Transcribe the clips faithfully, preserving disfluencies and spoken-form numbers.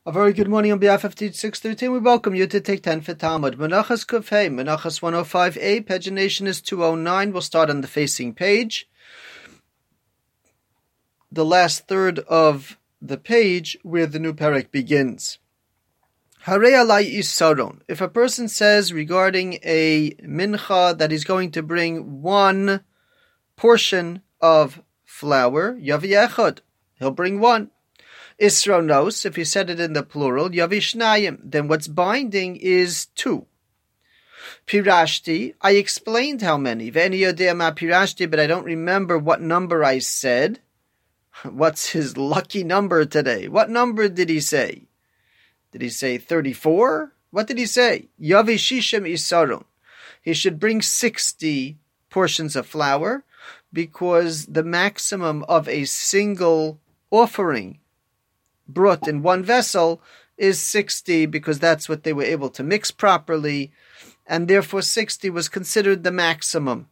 A very good morning on behalf of Teach six thirteen. We welcome you to take ten for Talmud. Menachas Kuf Hey, Menachas one oh five A, pagination is two oh nine. We'll start on the facing page. The last third of the page where the new parak begins. Harei alai isaron. If a person says regarding a mincha that he's going to bring one portion of flour, yavi echad, he'll bring one. Isronos, if he said it in the plural, yavi shnayim, then what's binding is two. Pirashti, I explained how many. Ve'eni yodea ma pirashti, but I don't remember what number I said. What's his lucky number today? What number did he say? Did he say thirty-four? What did he say? Yavi shishim isaron. He should bring sixty portions of flour because the maximum of a single offering brought in one vessel is sixty, because that's what they were able to mix properly, and therefore sixty was considered the maximum.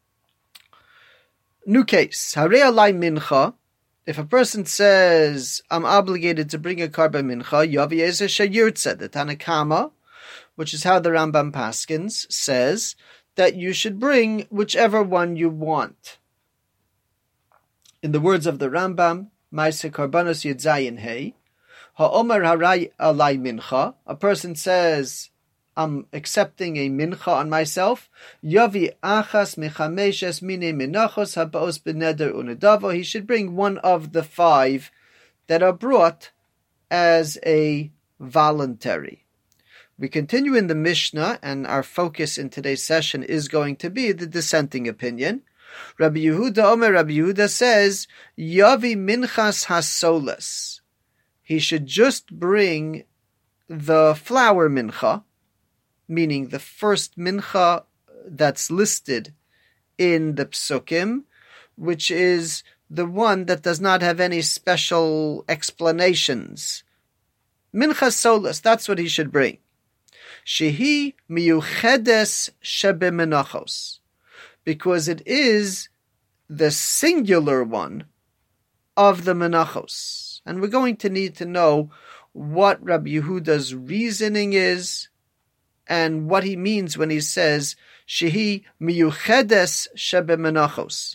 New case, Harei alai mincha. If a person says, I'm obligated to bring a karban mincha, yavi eze sheyirtze, the Tanna Kama, which is how the Rambam Paskins says that you should bring whichever one you want. In the words of the Rambam, Maise Karbanos Yedzayin Hey, Ha'omer Harai Alai Mincha, a person says, I'm accepting a mincha on myself, Yavi Achas Mechameshes Mine Menachos Habaos Beneder Unedavo, he should bring one of the five that are brought as a voluntary. We continue in the Mishnah, and our focus in today's session is going to be the dissenting opinion. Rabbi Yehuda Omer, Rabbi Yehuda says, Yavi minchas hasolas. He should just bring the flour mincha, meaning the first mincha that's listed in the psukim, which is the one that does not have any special explanations. Minchas solas, that's what he should bring. Shehi miyuchedes shebe menachos. Because it is the singular one of the menachos. And we're going to need to know what Rabbi Yehuda's reasoning is and what he means when he says, Shehi miyuchedes shebe menachos.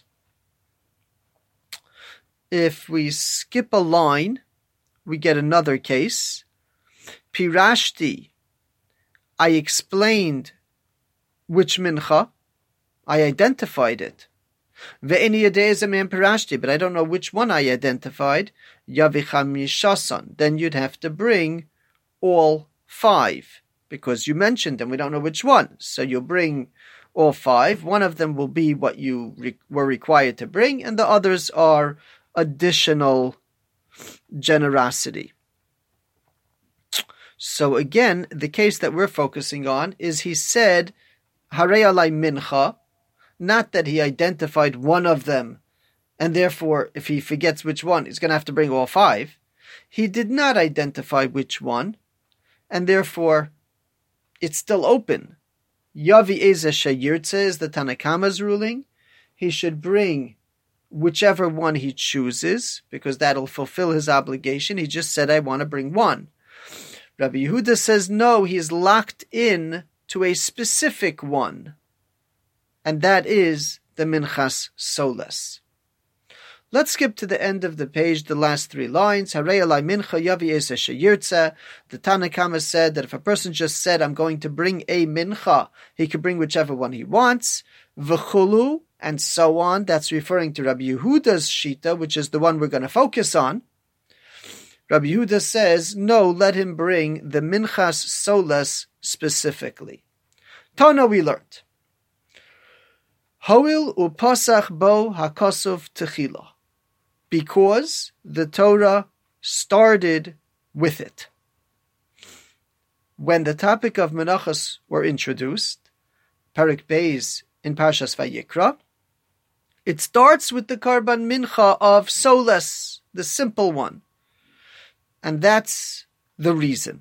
If we skip a line, we get another case. Pirashti, I explained which mincha, I identified it. Ve'eni yadei pirashti, but I don't know which one I identified. Yavicham yishasan. Then you'd have to bring all five, because you mentioned them. We don't know which one. So you'll bring all five. One of them will be what you re- were required to bring, and the others are additional generosity. So again, the case that we're focusing on is he said, Harei alai mincha, not that he identified one of them, and therefore, if he forgets which one, he's going to have to bring all five. He did not identify which one, and therefore, it's still open. Yavi eze sheyirtze is the Tanna Kama's ruling. He should bring whichever one he chooses, because that'll fulfill his obligation. He just said, I want to bring one. Rabbi Yehuda says, no, he's locked in to a specific one, and that is the minchas solas. Let's skip to the end of the page, the last three lines. Harei alai mincha yavi eze sheyirtze. The Tanna Kama said that if a person just said, I'm going to bring a mincha, he can bring whichever one he wants. V'chulu, and so on. That's referring to Rabbi Yehuda's shita, which is the one we're going to focus on. Rabbi Yehuda says, no, let him bring the minchas solas specifically. Tana we learned. Hoil upasach bo hakosov techila. Because the Torah started with it. When the topic of menachos were introduced, Parak Beis in Parshas Vayikra, it starts with the karban mincha of solas, the simple one. And that's the reason.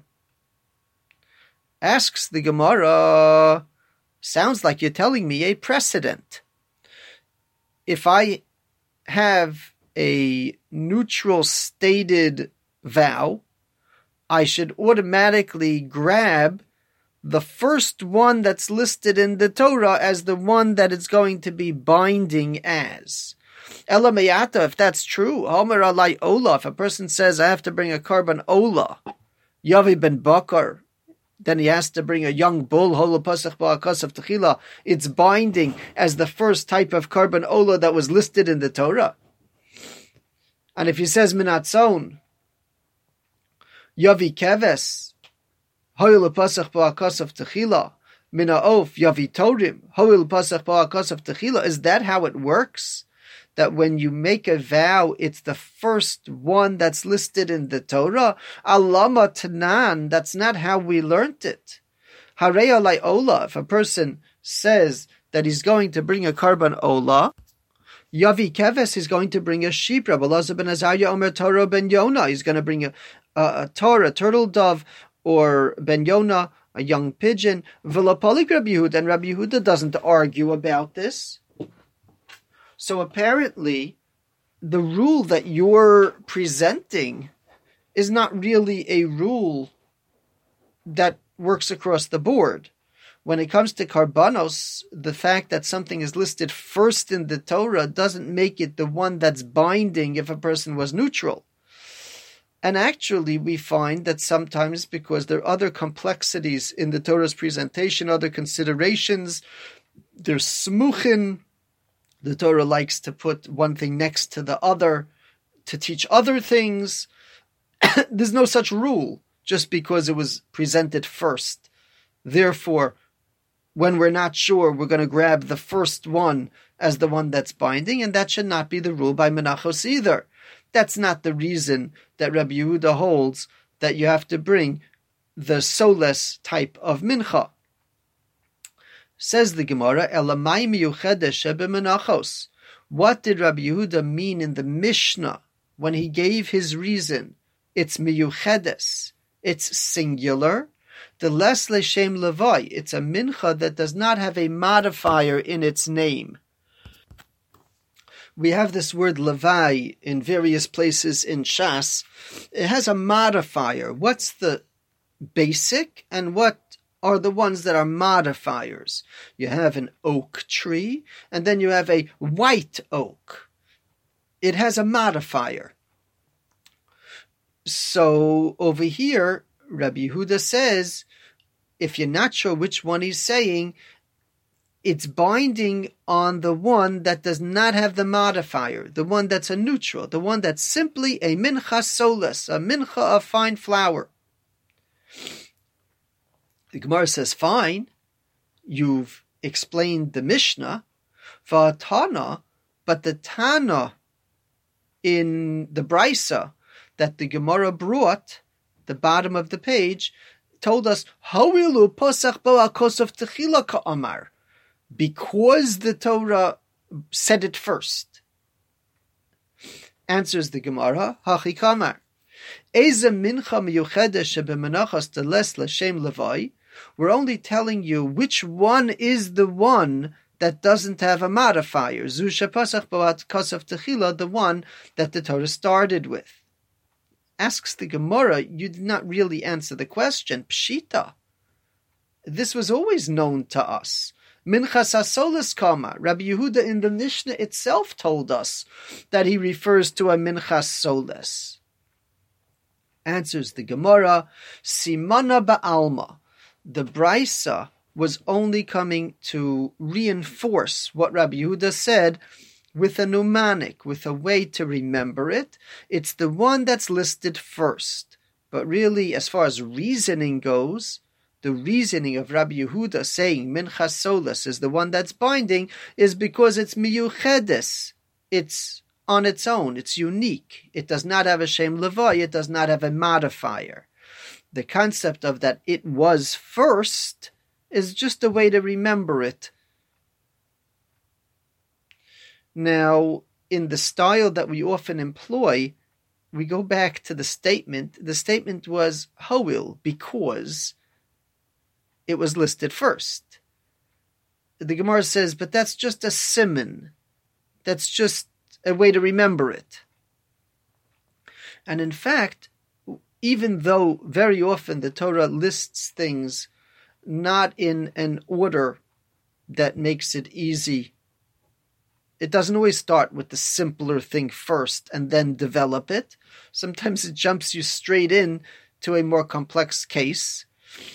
Asks the Gemara, sounds like you're telling me a precedent. If I have a neutral stated vow, I should automatically grab the first one that's listed in the Torah as the one that it's going to be binding as. Elamayata, if that's true, Homer alai ola, if a person says, I have to bring a carbon ola, Yavi ben Bakar, then he has to bring a young bull, Hola Pasach Ba'akas of Techila, it's binding as the first type of carbon ola that was listed in the Torah. And if he says Minatzon, Yavi Keves, Hoil pasach ba'akas of techila, mina of yavi torim, hoil pasach ba'akas of techila. Is that how it works? That when you make a vow, it's the first one that's listed in the Torah? Alama tanan, that's not how we learnt it. Harei alai ola, if a person says that he's going to bring a carbon ola, Yavi keves is going to bring a sheep. Rabbi Elazar ben Azariah Omer Torah ben Yonah, he's going to bring a, a, a Torah, a turtle dove, or Ben Yonah, a young pigeon. V'lapolik Rabbi Yehuda, and Rabbi Yehuda doesn't argue about this. So apparently, the rule that you're presenting is not really a rule that works across the board. When it comes to karbanos, the fact that something is listed first in the Torah doesn't make it the one that's binding if a person was neutral. And actually, we find that sometimes, because there are other complexities in the Torah's presentation, other considerations, there's smuchin. The Torah likes to put one thing next to the other to teach other things. There's no such rule just because it was presented first. Therefore, when we're not sure, we're going to grab the first one as the one that's binding, and that should not be the rule by Menachos either. That's not the reason that Rabbi Yehuda holds that you have to bring the soles type of mincha. Says the Gemara, Elamai miyuchedes shebemenachos. What did Rabbi Yehuda mean in the Mishnah when he gave his reason? It's miyuchedes. It's singular. The les leshem levai. It's a mincha that does not have a modifier in its name. We have this word levai in various places in Shas. It has a modifier. What's the basic and what are the ones that are modifiers? You have an oak tree and then you have a white oak. It has a modifier. So over here, Rabbi Yehuda says, if you're not sure which one he's saying, it's binding on the one that does not have the modifier, the one that's a neutral, the one that's simply a mincha solis, a mincha of fine flour. The Gemara says, fine, you've explained the Mishnah, v'atana, but the Tana in the Brisa that the Gemara brought, the bottom of the page, told us, Hawilu posach bo'akos of techila ka'amar, because the Torah said it first. Answers the Gemara, Hachi kamar. Eze mincha miyuchedes shebemenachos teles l'shem levai. We're only telling you which one is the one that doesn't have a modifier. Zu shepasach bo'akos of techila, the one that the Torah started with. Asks the Gemara, you did not really answer the question. Pshita. This was always known to us. Minchas HaSolis Kama. Rabbi Yehuda in the Mishnah itself told us that he refers to a Minchas Solis. Answers the Gemara, Simana Ba'alma. The Brisa was only coming to reinforce what Rabbi Yehuda said with a mnemonic, with a way to remember it. It's the one that's listed first. But really, as far as reasoning goes, the reasoning of Rabbi Yehuda saying Minchas Solis is the one that's binding is because it's miyuchedes. It's on its own. It's unique. It does not have a shem levai. It does not have a modifier. The concept of that it was first is just a way to remember it. Now, in the style that we often employ, we go back to the statement. The statement was hoil, because it was listed first. The Gemara says, but that's just a siman. That's just a way to remember it. And in fact, even though very often the Torah lists things not in an order that makes it easy. It doesn't always start with the simpler thing first and then develop it. Sometimes it jumps you straight in to a more complex case.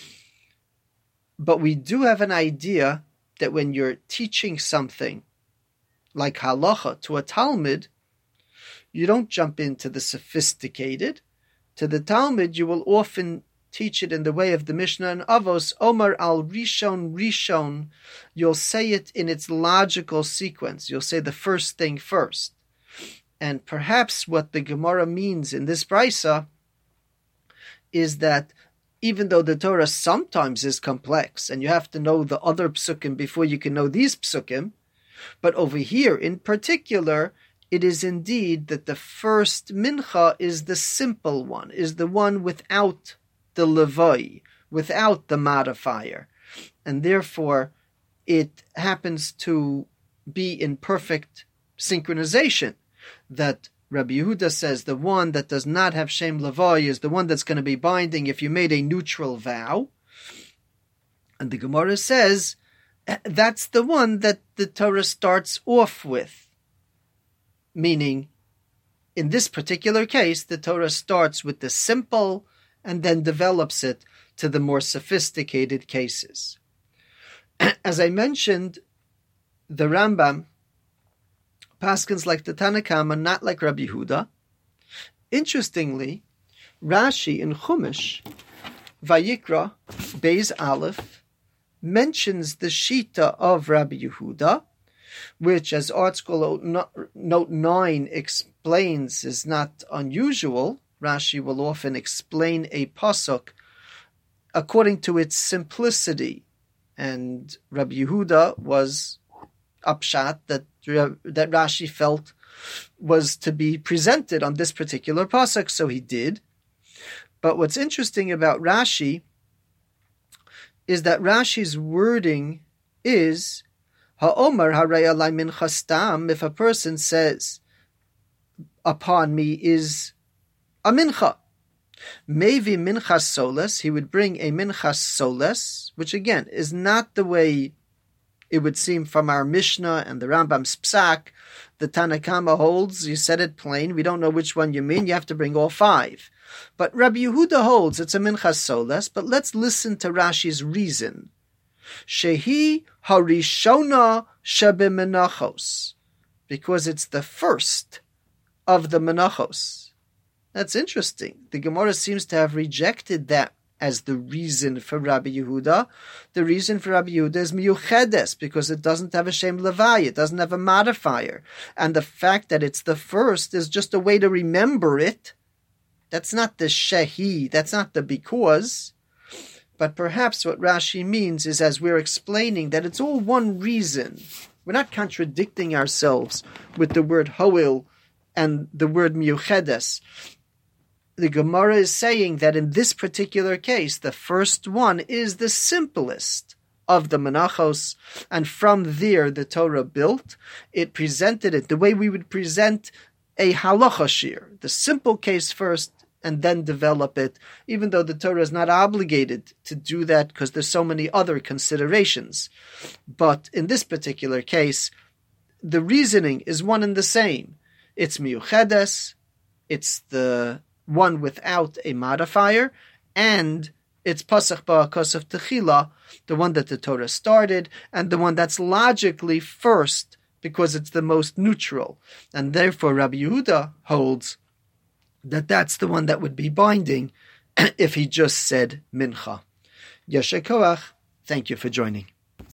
But we do have an idea that when you're teaching something like halacha to a Talmud, you don't jump into the sophisticated. To the Talmud, you will often teach it in the way of the Mishnah and Avos, Omar al Rishon Rishon. You'll say it in its logical sequence. You'll say the first thing first. And perhaps what the Gemara means in this brisa is that even though the Torah sometimes is complex, and you have to know the other psukim before you can know these psukim, but over here in particular, it is indeed that the first mincha is the simple one, is the one without the levai, without the modifier. And therefore, it happens to be in perfect synchronization that Rabbi Yehuda says the one that does not have Shem Levai is the one that's going to be binding if you made a neutral vow. And the Gemara says that's the one that the Torah starts off with. Meaning, in this particular case, the Torah starts with the simple and then develops it to the more sophisticated cases. As I mentioned, the Rambam paskins like the Tanna Kama, not like Rabbi Yehuda. Interestingly, Rashi in Chumash, Vayikra, Beis Aleph, mentions the Shita of Rabbi Yehuda, which, as Art School Note nine explains, is not unusual. Rashi will often explain a pasuk according to its simplicity. And Rabbi Yehuda was upshat that, that Rashi felt was to be presented on this particular pasuk, so he did. But what's interesting about Rashi is that Rashi's wording is Ha'omar harei alai mincha stam. If a person says, upon me is a mincha, maybe minchas soles, he would bring a minchas soles, which again is not the way it would seem from our Mishnah and the Rambam's Psak. The Tanna Kama holds, you said it plain, we don't know which one you mean, you have to bring all five. But Rabbi Yehuda holds it's a minchas soles, but let's listen to Rashi's reason. Shehi harishona shebemenachos, because it's the first of the menachos. That's interesting. The Gemara seems to have rejected that as the reason for Rabbi Yehuda. The reason for Rabbi Yehuda is miyuchedes, because it doesn't have a shem levai, it doesn't have a modifier. And the fact that it's the first is just a way to remember it. That's not the shehi, that's not the because. But perhaps what Rashi means is, as we're explaining, that it's all one reason. We're not contradicting ourselves with the word hoil and the word miyuchedes. The Gemara is saying that in this particular case, the first one is the simplest of the menachos, and from there the Torah built. It presented it the way we would present a halacha shir, the simple case first, and then develop it, even though the Torah is not obligated to do that because there's so many other considerations. But in this particular case, the reasoning is one and the same. It's miyuchedes, it's the one without a modifier, and it's pasach ba'akos of techila, the one that the Torah started, and the one that's logically first because it's the most neutral. And therefore Rabbi Yehuda holds that that's the one that would be binding if he just said mincha. Yasher koach. Thank you for joining.